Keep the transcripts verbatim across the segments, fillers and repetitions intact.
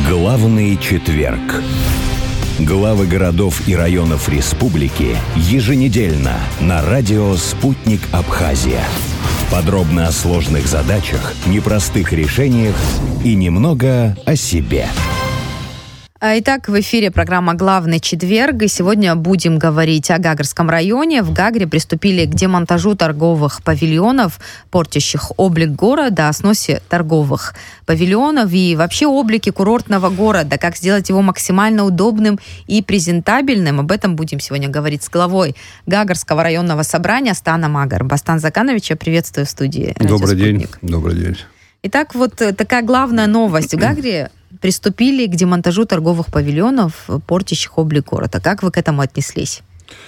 Главный четверг. Главы городов и районов республики еженедельно на радио «Спутник Абхазия». Подробно о сложных задачах, непростых решениях и немного о себе. Итак, в эфире программа «Главный четверг», и сегодня будем говорить о Гагарском районе. В Гагре приступили к демонтажу торговых павильонов, портящих облик города, о сносе торговых павильонов и вообще облике курортного города, как сделать его максимально удобным и презентабельным. Об этом будем сегодня говорить с главой Гагарского районного собрания Станом Агар. Бастан Закановича, приветствую в студии. Добрый день. Добрый день. Итак, вот такая главная новость. В Гагре приступили к демонтажу торговых павильонов, портящих облик города. Как вы к этому отнеслись?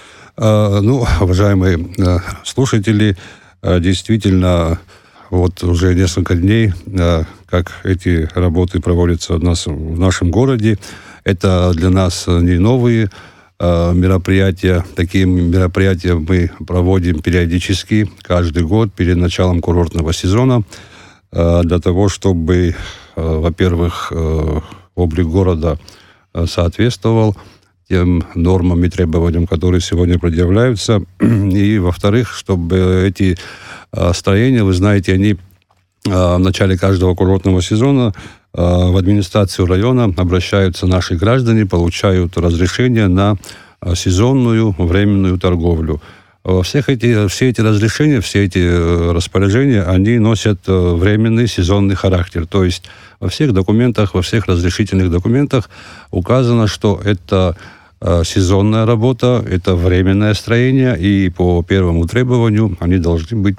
А, ну, уважаемые слушатели, действительно, вот уже несколько дней, как эти работы проводятся у нас в нашем городе. Это для нас не новые мероприятия. Такие мероприятия мы проводим периодически, каждый год, перед началом курортного сезона, для того, чтобы, во-первых, облик города соответствовал тем нормам и требованиям, которые сегодня предъявляются. И, во-вторых, чтобы эти строения, вы знаете, они в начале каждого курортного сезона в администрацию района обращаются наши граждане, получают разрешение на сезонную временную торговлю. Всех эти, все эти разрешения, все эти распоряжения, они носят временный сезонный характер. То есть во всех документах, во всех разрешительных документах указано, что это сезонная работа, это временное строение, и по первому требованию они должны быть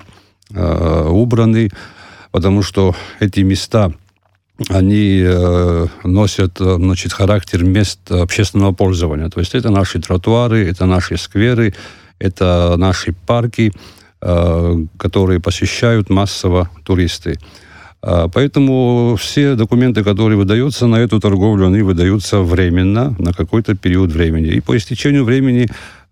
убраны, потому что эти места, они носят, значит, характер мест общественного пользования. То есть это наши тротуары, это наши скверы, это наши парки, которые посещают массово туристы. Поэтому все документы, которые выдаются на эту торговлю, они выдаются временно, на какой-то период времени. И по истечению времени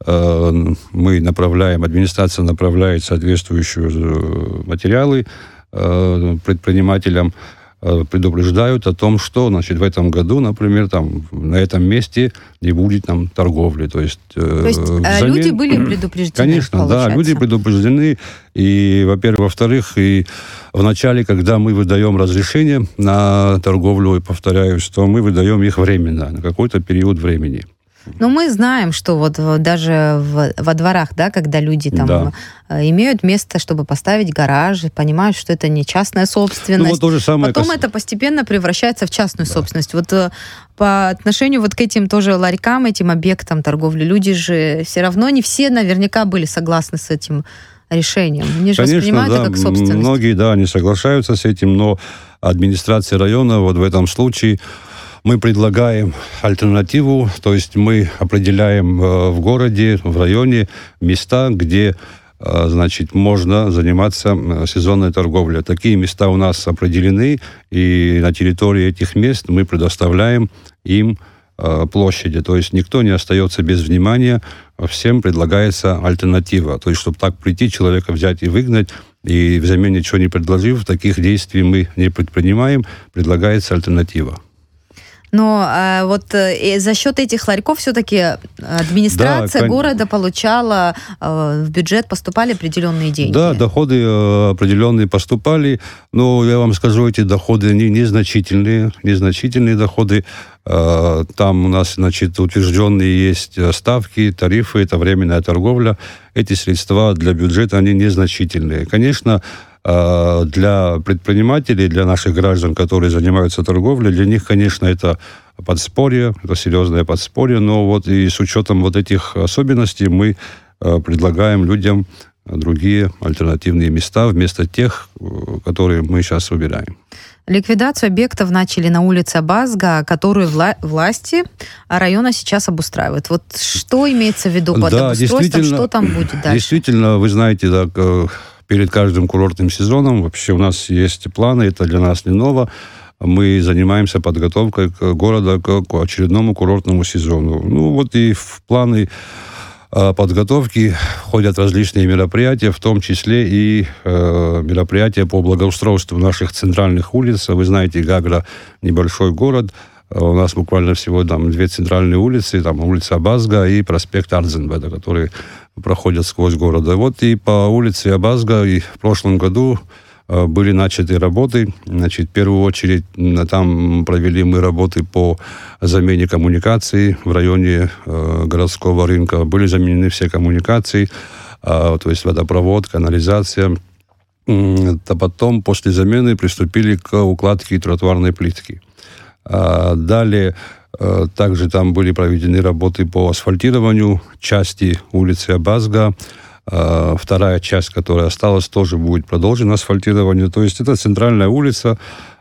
мы направляем, администрация направляет соответствующие материалы предпринимателям, предупреждают о том, что, значит, в этом году, например, там, на этом месте не будет там торговли. То есть, То есть взамен... люди были предупреждены, Конечно, получается. Да, люди предупреждены. И, во-первых, во-вторых, и в начале, когда мы выдаем разрешение на торговлю, и повторяю, что мы выдаем их временно, на какой-то период времени. Но мы знаем, что вот даже в, во дворах, да, когда люди там да. имеют место, чтобы поставить гараж, понимают, что это не частная собственность. Ну, вот то же самое Потом кас... это постепенно превращается в частную да. собственность. Вот по отношению вот к этим тоже ларькам, этим объектам торговли, люди же все равно не все наверняка были согласны с этим решением. Они же Конечно, воспринимают да, это как собственность. Многие, да, не соглашаются с этим, но администрация района вот в этом случае мы предлагаем альтернативу, то есть мы определяем э, в городе, в районе места, где, э, значит, можно заниматься э, сезонной торговлей. Такие места у нас определены, и на территории этих мест мы предоставляем им э, площади. То есть никто не остается без внимания, всем предлагается альтернатива. То есть, чтобы так прийти, человека взять и выгнать, и взамен ничего не предложив, таких действий мы не предпринимаем, предлагается альтернатива. Но э, вот э, за счет этих ларьков все-таки администрация да, города получала, э, в бюджет поступали определенные деньги. Да, доходы э, определенные поступали, но я вам скажу, эти доходы они незначительные, незначительные доходы. Э, там у нас, значит, утвержденные есть ставки, тарифы, это временная торговля. Эти средства для бюджета, они незначительные. Конечно, для предпринимателей, для наших граждан, которые занимаются торговлей, для них, конечно, это подспорье, это серьезное подспорье, но вот и с учетом вот этих особенностей мы предлагаем людям другие альтернативные места вместо тех, которые мы сейчас выбираем. Ликвидацию объектов начали на улице Абазга, которую вла- власти района сейчас обустраивают. Вот что имеется в виду под да, обустройством, что там будет дальше? Действительно, вы знаете, да, перед каждым курортным сезоном вообще у нас есть планы, это для нас не ново. Мы занимаемся подготовкой города к очередному курортному сезону. Ну вот и в планы подготовки входят различные мероприятия, в том числе и э, мероприятия по благоустройству наших центральных улиц. Вы знаете, Гагра небольшой город, У нас буквально всего там две центральные улицы, там улица Абазга и проспект Ардзенбеда, которые проходят сквозь город. Вот и по улице Абазга и в прошлом году были начаты работы. Значит, в первую очередь там провели мы работы по замене коммуникаций в районе э, городского рынка. Были заменены все коммуникации, э, то есть водопровод, канализация. А потом, после замены, приступили к укладке тротуарной плитки. А далее э, также там были проведены работы по асфальтированию части улицы Абазга. А вторая часть, которая осталась, тоже будет продолжена асфальтирование. То есть это центральная улица,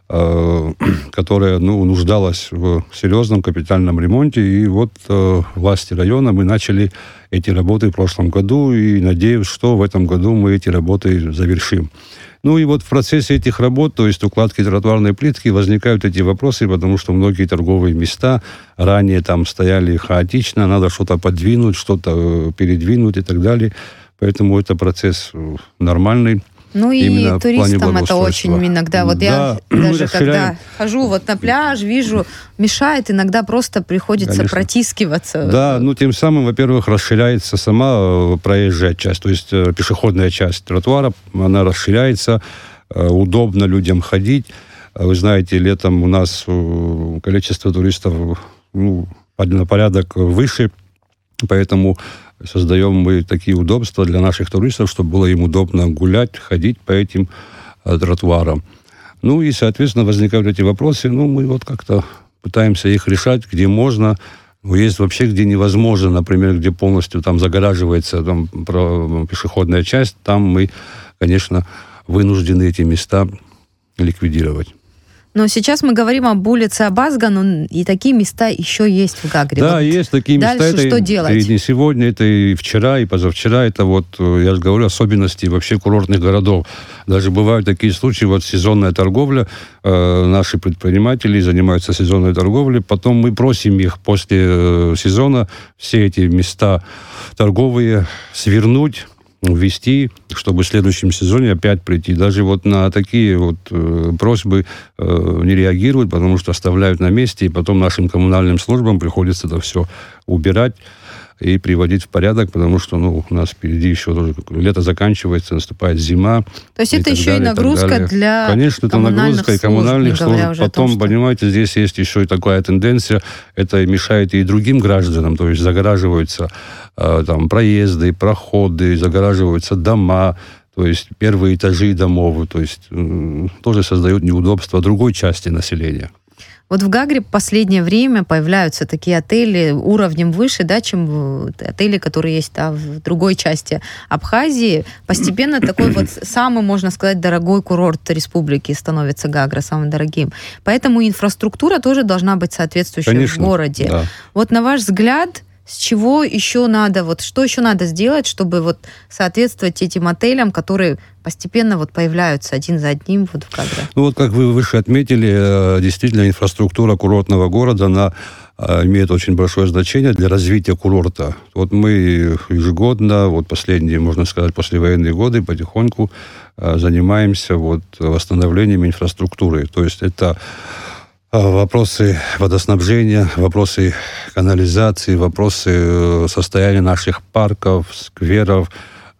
э, которая ну, нуждалась в серьезном капитальном ремонте. И вот э, власти района мы начали эти работы в прошлом году. И надеюсь, что в этом году мы эти работы завершим. Ну и вот в процессе этих работ, то есть укладки тротуарной плитки, возникают эти вопросы, потому что многие торговые места ранее там стояли хаотично, надо что-то подвинуть, что-то передвинуть и так далее. Поэтому это процесс нормальный. Ну и туристам это очень иногда, вот да, я даже когда хожу вот на пляж, вижу, мешает, иногда просто приходится Конечно. протискиваться. Да, ну тем самым, во-первых, расширяется сама проезжая часть, то есть пешеходная часть тротуара, она расширяется, удобно людям ходить. Вы знаете, летом у нас количество туристов ну, на порядок выше, поэтому создаем мы такие удобства для наших туристов, чтобы было им удобно гулять, ходить по этим э, тротуарам. Ну и, соответственно, возникают эти вопросы. Ну, мы вот как-то пытаемся их решать, где можно. Но есть вообще, где невозможно. Например, где полностью там загораживается там, пешеходная часть. Там мы, конечно, вынуждены эти места ликвидировать. Но сейчас мы говорим об улице Абазга, но и такие места еще есть в Гагре. Да, вот есть такие места. Дальше это что и, делать? И не сегодня, это и вчера, и позавчера. Это вот, я же говорю, особенности вообще курортных городов. Даже бывают такие случаи, вот сезонная торговля, э, наши предприниматели занимаются сезонной торговлей, потом мы просим их после э, сезона все эти места торговые свернуть, ввести, чтобы в следующем сезоне опять прийти. Даже вот на такие вот э, просьбы э, не реагируют, потому что оставляют на месте, и потом нашим коммунальным службам приходится это все убирать и приводить в порядок, потому что ну, у нас впереди еще тоже лето заканчивается, наступает зима. То есть это еще далее, и нагрузка и для Конечно, это нагрузка и коммунальных служб. служб. Потом, том, что... понимаете, здесь есть еще и такая тенденция, это мешает и другим гражданам, то есть загораживаются э, там, проезды, проходы, загораживаются дома, то есть первые этажи домов, то есть э, тоже создают неудобства другой части населения. Вот в Гагре в последнее время появляются такие отели уровнем выше, да, чем отели, которые есть да, в другой части Абхазии. Постепенно такой вот самый, можно сказать, дорогой курорт республики становится Гагра, самым дорогим. Поэтому инфраструктура тоже должна быть соответствующей Конечно, в городе. Да. Вот на ваш взгляд, с чего еще надо, вот что еще надо сделать, чтобы вот соответствовать этим отелям, которые постепенно вот появляются один за одним вот в Гагре? Ну вот, как вы выше отметили, действительно инфраструктура курортного города, она имеет очень большое значение для развития курорта. Вот мы ежегодно, вот последние, можно сказать, послевоенные годы потихоньку занимаемся вот восстановлением инфраструктуры. То есть это вопросы водоснабжения, вопросы канализации, вопросы состояния наших парков, скверов,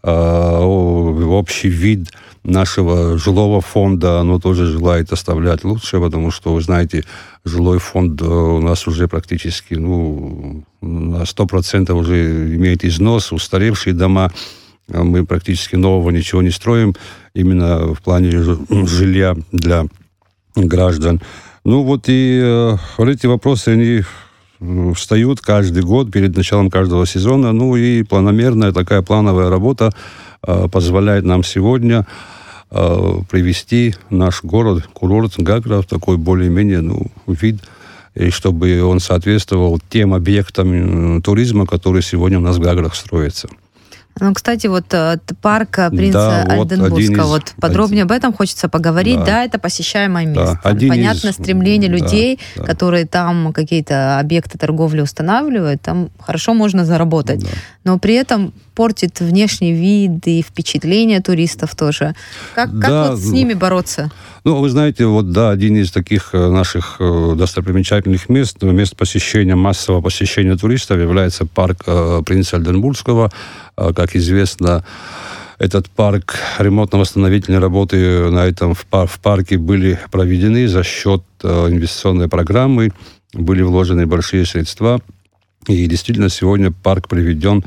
общий вид нашего жилого фонда, оно тоже желает оставлять лучше, потому что, вы знаете, жилой фонд у нас уже практически ну, на сто процентов уже имеет износ, устаревшие дома, мы практически нового ничего не строим, именно в плане жилья для граждан. Ну вот и э, вот эти вопросы, они встают каждый год перед началом каждого сезона. Ну и планомерная такая плановая работа э, позволяет нам сегодня э, привести наш город, курорт Гагра в такой более-менее ну, вид, и чтобы он соответствовал тем объектам э, туризма, которые сегодня у нас в Гаграх строятся. Ну, кстати, вот парк принца да, Альденбургска, вот, вот подробнее один, об этом хочется поговорить. Да, да это посещаемое место. Да, понятно, из, стремление людей, да, которые там какие-то объекты торговли устанавливают, там хорошо можно заработать. Да. Но при этом портит внешний вид и впечатление туристов тоже. Как, как да, вот с ними бороться? Ну, вы знаете, вот, да, один из таких наших достопримечательных мест, мест посещения, массового посещения туристов является парк принца Ольденбургского. Как известно, этот парк, ремонтно-восстановительные работы на этом в, пар, в парке были проведены за счет инвестиционной программы, были вложены большие средства, и действительно сегодня парк приведен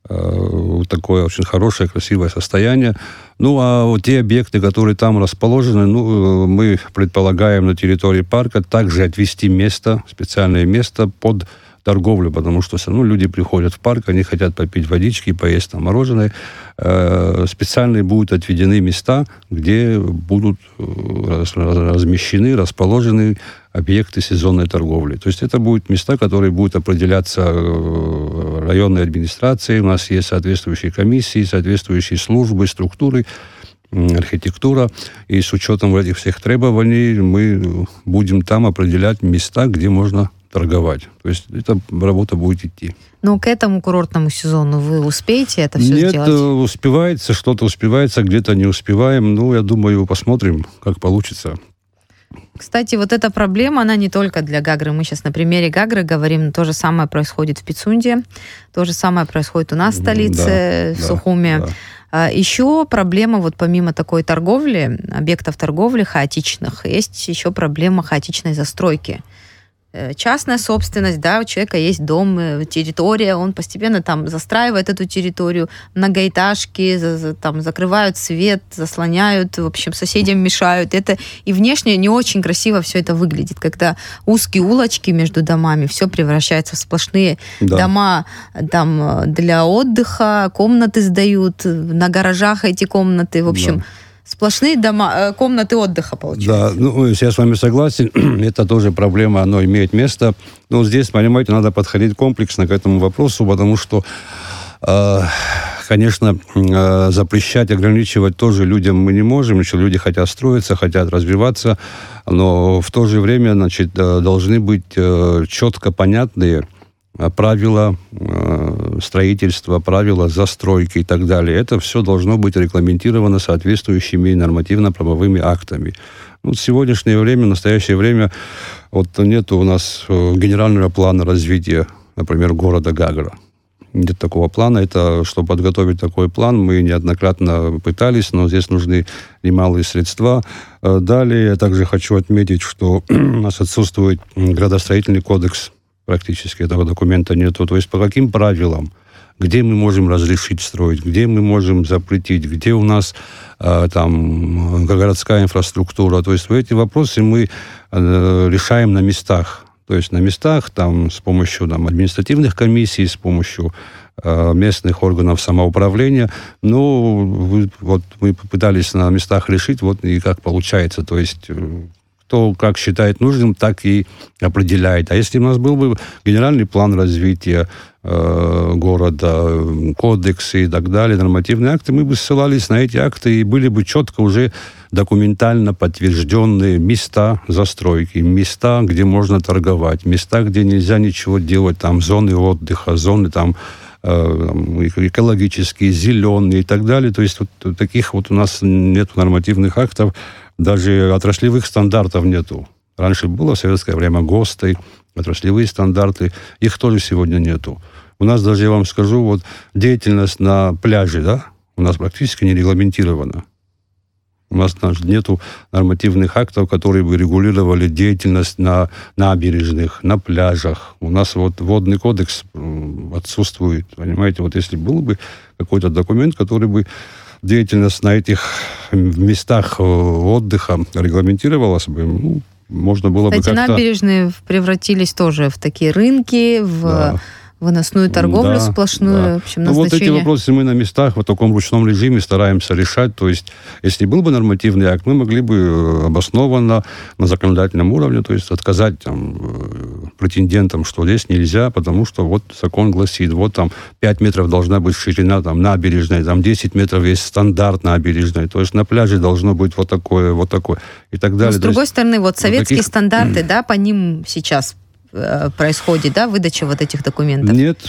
в такое очень хорошее, красивое состояние. Ну, а вот те объекты, которые там расположены, ну, мы предполагаем на территории парка также отвести место, специальное место под торговлю, потому что все равно люди приходят в парк, они хотят попить водички, поесть там мороженое. Э, специальные будут отведены места, где будут раз, размещены, расположены объекты сезонной торговли. То есть это будут места, которые будут определяться районной администрацией. У нас есть соответствующие комиссии, соответствующие службы, структуры, архитектура. И с учетом этих всех требований мы будем там определять места, где можно торговать. То есть эта работа будет идти. Но к этому курортному сезону вы успеете это все Нет, сделать? Нет, успевается, что-то успевается, где-то не успеваем. Ну, я думаю, посмотрим, как получится. Кстати, вот эта проблема, она не только для Гагры. Мы сейчас на примере Гагры говорим, то же самое происходит в Пицунде, то же самое происходит у нас в столице, да, в Сухуме. Да, да. Еще проблема, вот помимо такой торговли, объектов торговли хаотичных, есть еще проблема хаотичной застройки. Частная собственность, да, у человека есть дом, территория, он постепенно там застраивает эту территорию, многоэтажки, за, за, там закрывают свет, заслоняют, в общем, соседям мешают. Это и внешне не очень красиво все это выглядит, когда узкие улочки между домами, все превращается в сплошные да. дома там для отдыха, комнаты сдают, на гаражах эти комнаты, в общем... Да. Сплошные дома, комнаты отдыха, получается. Да, ну, я с вами согласен. Это тоже проблема, оно имеет место. Но здесь, понимаете, надо подходить комплексно к этому вопросу, потому что, э, конечно, э, запрещать, ограничивать тоже людям мы не можем. Еще люди хотят строиться, хотят развиваться, но в то же время, значит, должны быть э, четко понятные правила э, строительства, правила застройки и так далее. Это все должно быть регламентировано соответствующими нормативно-правовыми актами. Вот в сегодняшнее время, в настоящее время, вот нет у нас генерального плана развития, например, города Гагра. Нет такого плана. Это, чтобы подготовить такой план, мы неоднократно пытались, но здесь нужны немалые средства. Далее я также хочу отметить, что у нас отсутствует градостроительный кодекс. Практически этого документа нету. То есть по каким правилам, где мы можем разрешить строить, где мы можем запретить, где у нас э, там городская инфраструктура. То есть эти вопросы мы э, решаем на местах. То есть на местах там, с помощью там, административных комиссий, с помощью э, местных органов самоуправления. Ну, вот мы попытались на местах решить, вот и как получается. То есть... кто как считает нужным, так и определяет. А если у нас был бы генеральный план развития э, города, кодексы и так далее, нормативные акты, мы бы ссылались на эти акты и были бы четко уже документально подтвержденные места застройки, места, где можно торговать, места, где нельзя ничего делать, там зоны отдыха, зоны там э, экологические, зеленые и так далее. То есть вот таких вот у нас нет нормативных актов. Даже отраслевых стандартов нету. Раньше было в советское время ГОСТы, отраслевые стандарты. Их тоже сегодня нету. У нас даже, я вам скажу, вот деятельность на пляже, да, у нас практически не регламентирована. У нас нету нормативных актов, которые бы регулировали деятельность на набережных, на пляжах. У нас вот водный кодекс отсутствует. Понимаете, вот если был бы какой-то документ, который бы деятельность на этих местах отдыха регламентировалась бы, ну, можно было Кстати, бы как-то... набережные превратились тоже в такие рынки, в да. выносную торговлю да, сплошную. Да. В общем, ну, вот эти вопросы мы на местах в таком ручном режиме стараемся решать. То есть, если был бы нормативный акт, мы могли бы обоснованно на законодательном уровне, то есть отказать там, претендентам, что здесь нельзя, потому что вот закон гласит, вот там пять метров должна быть ширина там, набережной, там десять метров есть стандарт набережной, то есть на пляже должно быть вот такое, вот такое и так далее. Но, с другой есть, стороны, вот советские таких... стандарты, да, по ним сейчас происходит, да, выдача вот этих документов? Нет,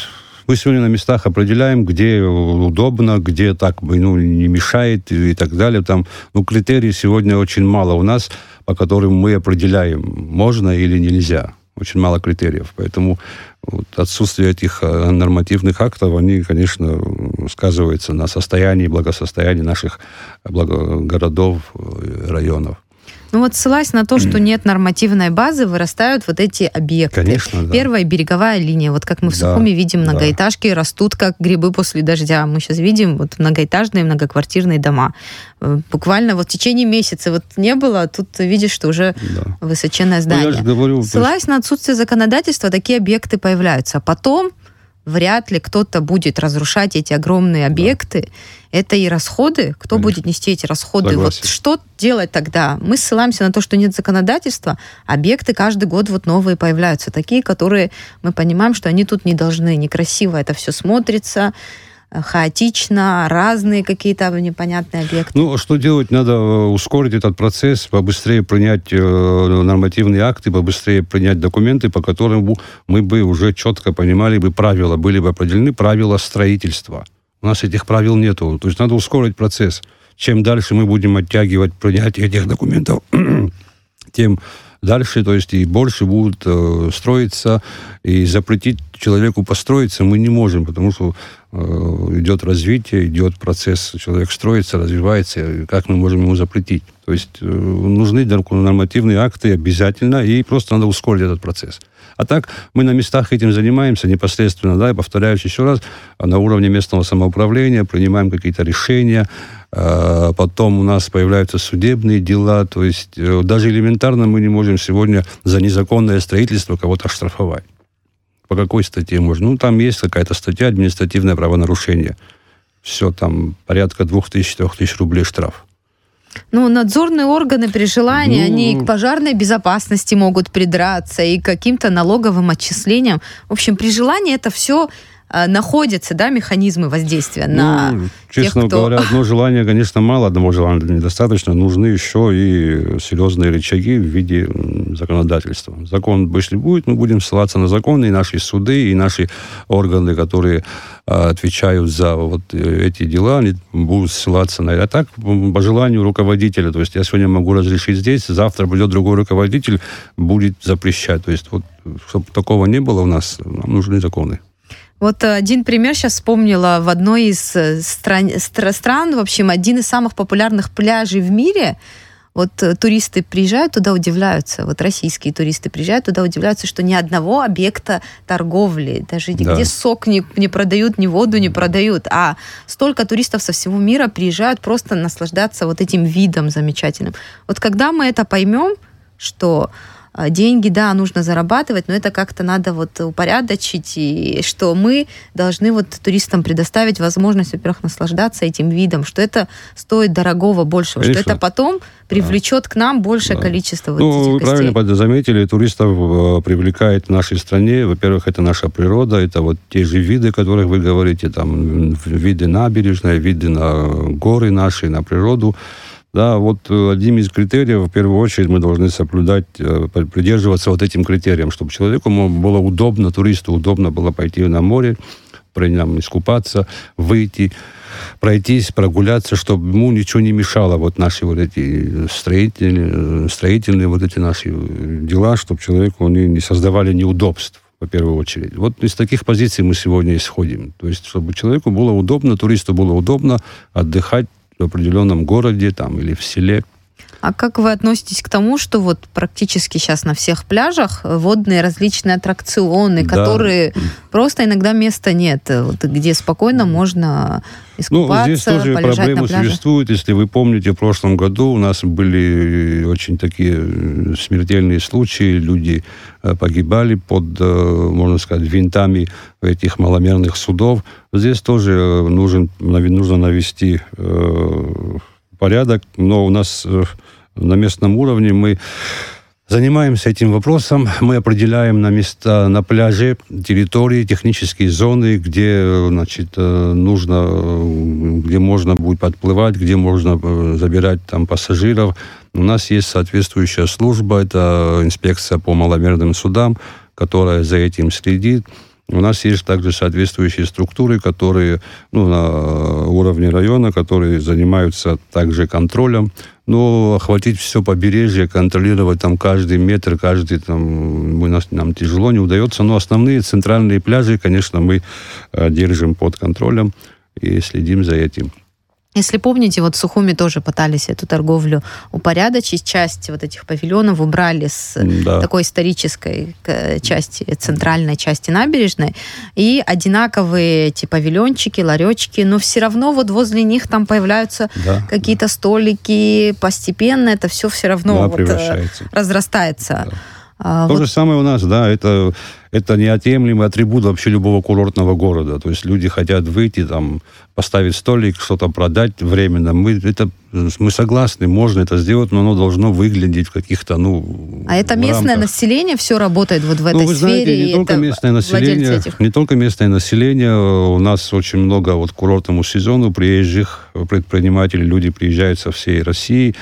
Мы сегодня на местах определяем, где удобно, где так ну, не мешает и так далее. Там, ну, критерий сегодня очень мало у нас, по которым мы определяем, можно или нельзя. Очень мало критериев. Поэтому вот, отсутствие этих нормативных актов, они, конечно, сказываются на состоянии, благосостоянии наших благо- городов, районов. Ну вот ссылаясь на то, что нет нормативной базы, вырастают вот эти объекты. Конечно, да. Первая береговая линия. Вот как мы в Да, Сухуми видим, многоэтажки да. растут как грибы после дождя. Мы сейчас видим вот многоэтажные, многоквартирные дома. Буквально вот в течение месяца вот не было, а тут видишь, что уже да. высоченное здание. Ну, я же говорю, ссылаясь на отсутствие законодательства, такие объекты появляются. А потом вряд ли кто-то будет разрушать эти огромные объекты. Да. Это и расходы. Кто Конечно. будет нести эти расходы? Согласен. Вот что делать тогда? Мы ссылаемся на то, что нет законодательства. Объекты каждый год вот новые появляются. Такие, которые мы понимаем, что они тут не должны. Некрасиво это все смотрится, хаотично, разные какие-то непонятные объекты. Ну, что делать? Надо ускорить этот процесс, побыстрее принять нормативные акты, побыстрее принять документы, по которым мы бы уже четко понимали бы правила, были бы определены правила строительства. У нас этих правил нету. То есть надо ускорить процесс. Чем дальше мы будем оттягивать принятие этих документов, тем дальше, то есть и больше будут э, строиться, и запретить человеку построиться мы не можем, потому что э, идет развитие, идет процесс, человек строится, развивается, как мы можем ему запретить? То есть э, нужны нормативные акты обязательно, и просто надо ускорить этот процесс. А так мы на местах этим занимаемся непосредственно, да, я повторяюсь еще раз, на уровне местного самоуправления принимаем какие-то решения, э, потом у нас появляются судебные дела, то есть э, даже элементарно мы не можем сегодня за незаконное строительство кого-то оштрафовать. По какой статье можно? Ну, там есть какая-то статья, административное правонарушение. Все, там порядка двух тысяч, трех тысяч рублей штраф. Ну, надзорные органы при желании, ну, они и к пожарной безопасности могут придраться, и к каким-то налоговым отчислениям. В общем, при желании это все э, находятся, да, механизмы воздействия ну, на тех, честно кто... говоря, одно желание, конечно, мало, одного желания недостаточно. Нужны еще и серьезные рычаги в виде законодательства. Закон, если будет, мы будем ссылаться на законы, и наши суды, и наши органы, которые отвечают за вот эти дела, они будут ссылаться на это. А так, по желанию руководителя, то есть я сегодня могу разрешить здесь, завтра придет другой руководитель, будет запрещать. То есть вот, чтобы такого не было у нас, нам нужны законы. Вот один пример сейчас вспомнила. В одной из стран, стран, в общем, один из самых популярных пляжей в мире. Вот туристы приезжают туда, удивляются, вот российские туристы приезжают туда, удивляются, что ни одного объекта торговли, даже да. где сок не, не продают, ни воду не продают, а столько туристов со всего мира приезжают просто наслаждаться вот этим видом замечательным. Вот когда мы это поймем, что деньги, да, нужно зарабатывать, но это как-то надо вот упорядочить, и что мы должны вот туристам предоставить возможность, во-первых, наслаждаться этим видом, что это стоит дорогого большего, Конечно. Что это потом привлечет да. к нам большее да. количество вот ну, этих вы гостей. Правильно заметили, туристов привлекает в нашей стране, во-первых, это наша природа, это вот те же виды, о которых вы говорите, там виды набережной, виды на горы наши, на природу. Да, вот одним из критериев, в первую очередь, мы должны соблюдать, придерживаться вот этим критериям, чтобы человеку было удобно, туристу удобно было пойти на море, прям искупаться, выйти, пройтись, прогуляться, чтобы ему ничего не мешало. Вот наши вот эти строительные, строительные вот эти наши дела, чтобы человеку они не создавали неудобств. В первую очередь. Вот из таких позиций мы сегодня исходим. То есть, чтобы человеку было удобно, туристу было удобно отдыхать в определенном городе там, или в селе. А как вы относитесь к тому, что вот практически сейчас на всех пляжах водные различные аттракционы, да. которые просто иногда места нет, вот, где спокойно можно искупаться, ну, здесь тоже полежать проблемы на пляже? Существуют. Если вы помните, в прошлом году у нас были очень такие смертельные случаи, люди погибали под, можно сказать, винтами этих маломерных судов. Здесь тоже нужен, нужно навести порядок, но у нас на местном уровне мы занимаемся этим вопросом. Мы определяем на места, на пляже территории, технические зоны, где, значит, нужно, где можно будет подплывать, где можно забирать там пассажиров. У нас есть соответствующая служба, это инспекция по маломерным судам, которая за этим следит. У нас есть также соответствующие структуры, которые ну, на уровне района, которые занимаются также контролем. Но охватить все побережье, контролировать там каждый метр, каждый там, мы, нас, нам тяжело, не удается. Но основные центральные пляжи, конечно, мы э, держим под контролем и следим за этим. Если помните, вот в Сухуми тоже пытались эту торговлю упорядочить. Часть вот этих павильонов убрали с да. такой исторической части, центральной части набережной. И одинаковые эти павильончики, ларечки, но все равно вот возле них там появляются да. какие-то столики. Постепенно это все все равно да, вот разрастается. Да. А, То вот... же самое у нас, да, это, это неотъемлемый атрибут вообще любого курортного города. То есть люди хотят выйти, там, поставить столик, что-то продать временно. Мы, это, мы согласны, можно это сделать, но оно должно выглядеть в каких-то, ну, А это местное рамках. Население все работает вот в этой ну, вы сфере? Знаете, не, только местное население, этих... не только местное население, у нас очень много вот к курортному сезону приезжих предпринимателей, люди приезжают со всей России,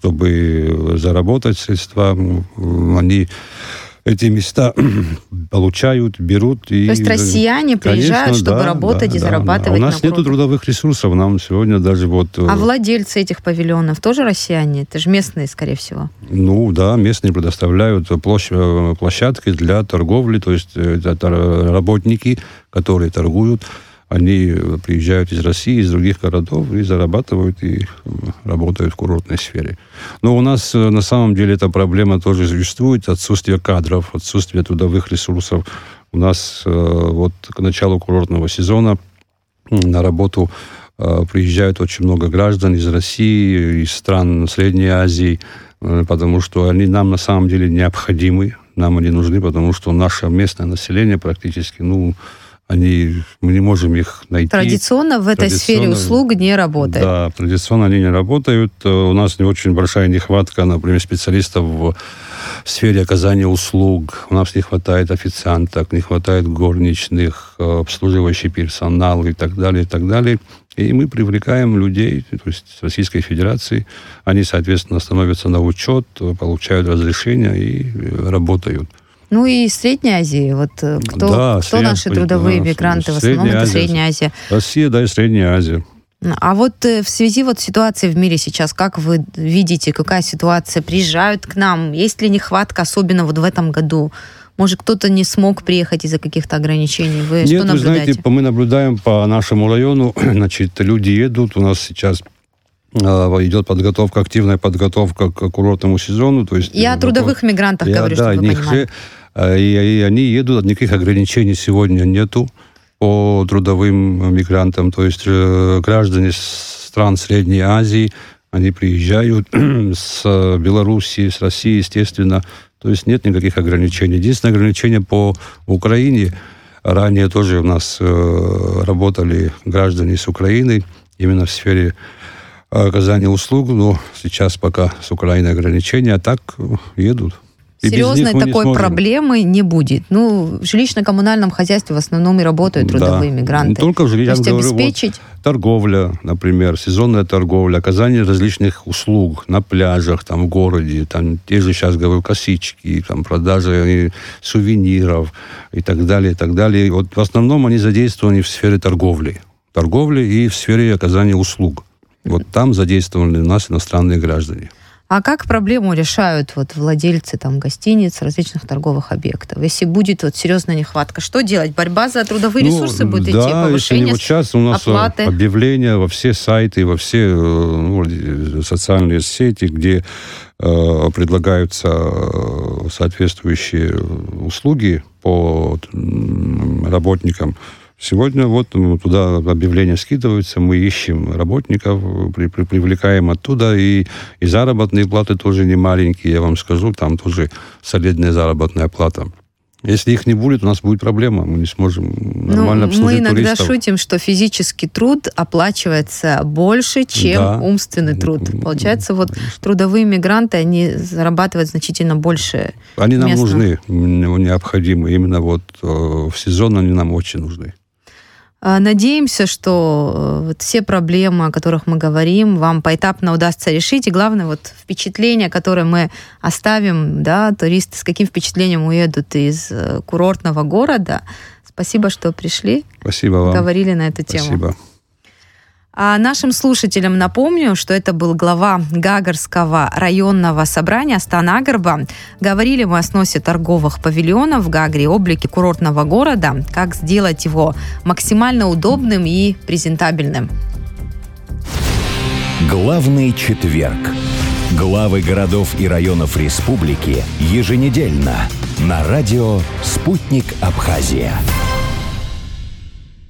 чтобы заработать средства. Они эти места получают, берут. То есть россияне приезжают, конечно, чтобы да, работать да, и да, зарабатывать да. У нас нет трудовых ресурсов, нам сегодня даже вот... А владельцы этих павильонов тоже россияне? Это же местные, скорее всего. Ну да, местные предоставляют площадки для торговли, то есть это работники, которые торгуют. Они приезжают из России, из других городов и зарабатывают, и работают в курортной сфере. Но у нас на самом деле эта проблема тоже существует. Отсутствие кадров, отсутствие трудовых ресурсов. У нас вот к началу курортного сезона на работу приезжают очень много граждан из России, из стран Средней Азии, потому что они нам на самом деле необходимы. Нам они нужны, потому что наше местное население практически, ну, Они, мы не можем их найти. Традиционно в этой сфере услуг не работает. Да, традиционно они не работают. У нас не очень большая нехватка, например, специалистов в сфере оказания услуг. У нас не хватает официанток, не хватает горничных, обслуживающий персонал и так далее, и так далее. И мы привлекаем людей, то есть с Российской Федерации. Они, соответственно, становятся на учет, получают разрешение и работают. Ну и из Средней Азии. Вот кто, да, кто наши трудовые да, мигранты? В основном Азия, это Средняя Азия. Россия, да, и Средняя Азия. А вот в связи вот с ситуацией в мире сейчас, как вы видите, какая ситуация? Приезжают к нам? Есть ли нехватка, особенно вот в этом году? Может, кто-то не смог приехать из-за каких-то ограничений? Вы Нет, что наблюдаете? Вы знаете, мы наблюдаем по нашему району. Значит, люди едут. У нас сейчас идет подготовка, активная подготовка к курортному сезону. То есть, Я о трудовых мигрантах я, говорю, да, чтобы вы понимали. И, и они едут, никаких ограничений сегодня нету по трудовым мигрантам. То есть э, граждане стран Средней Азии, они приезжают с Белоруссии, с России, естественно. То есть нет никаких ограничений. Единственное ограничение по Украине. Ранее тоже у нас э, работали граждане с Украины именно в сфере оказания услуг. Но сейчас пока с Украиной ограничения, а так едут. И серьезной такой не проблемы не будет. Ну, в жилищно-коммунальном хозяйстве в основном и работают трудовые да. мигранты. Не только в жилищном. То есть обеспечить... Вот, торговля, например, сезонная торговля, оказание различных услуг на пляжах, там, в городе, там, те же, сейчас говорю, косички, там, продажи сувениров и так далее, и так далее. Вот в основном они задействованы в сфере торговли. Торговли и в сфере оказания услуг. Вот там задействованы у нас иностранные граждане. А как проблему решают вот владельцы там, гостиниц, различных торговых объектов? Если будет вот серьезная нехватка, что делать? Борьба за трудовые ну, ресурсы будет да, идти, повышение если вот сейчас у нас оплаты? Объявления во все сайты, во все ну, социальные сети, где э, предлагаются соответствующие услуги по работникам. Сегодня вот туда объявления скидываются, мы ищем работников, при, при, привлекаем оттуда, и, и заработные платы тоже не маленькие, я вам скажу, там тоже солидная заработная плата. Если их не будет, у нас будет проблема, мы не сможем нормально ну, обслужить туристов. Мы иногда шутим, что физический труд оплачивается больше, чем да. умственный труд. Получается, вот трудовые мигранты, они зарабатывают значительно больше. Они нам местных. нужны, необходимы, именно вот в сезон они нам очень нужны. Надеемся, что вот все проблемы, о которых мы говорим, вам поэтапно удастся решить. И главное, вот впечатление, которое мы оставим, да, туристы с каким впечатлением уедут из курортного города, с Спасибо, что пришли. Спасибо вам. Говорили на эту тему. Спасибо. А нашим слушателям напомню, что это был глава Гагарского районного собрания Астан Агрба. Говорили мы о сносе торговых павильонов в Гагре, облике курортного города, как сделать его максимально удобным и презентабельным. Главный четверг. Главы городов и районов республики еженедельно на радио «Спутник Абхазия».